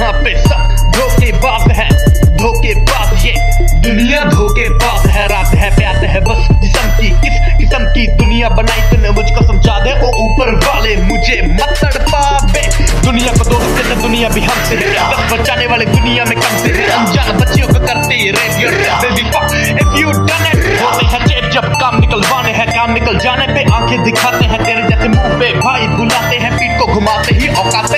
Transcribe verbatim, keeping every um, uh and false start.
यहाँ पे सब धोखेबाज है, धोखेबाज ये दुनिया धोखेबाज है। रात है प्यास है बस जिस्म की, किस किस्म की दुनिया बनाई तूने मुझको समझा दे ओ ऊपर वाले, मुझे मत तड़पावे। दुनिया को दोस्त कहते दुनिया भी हमसे है, बस बचाने वाले दुनिया में कम से है। अनजान बच्चियों को करते radio baby fuck if you done it. होते हैं चेप जब काम निकलवाने हैं, काम निकल जाने पे आंखें दिखाते हैं तेरे जैसे मुंह पे भाई, बुलाते हैं पीठ को घुमाते ही औकात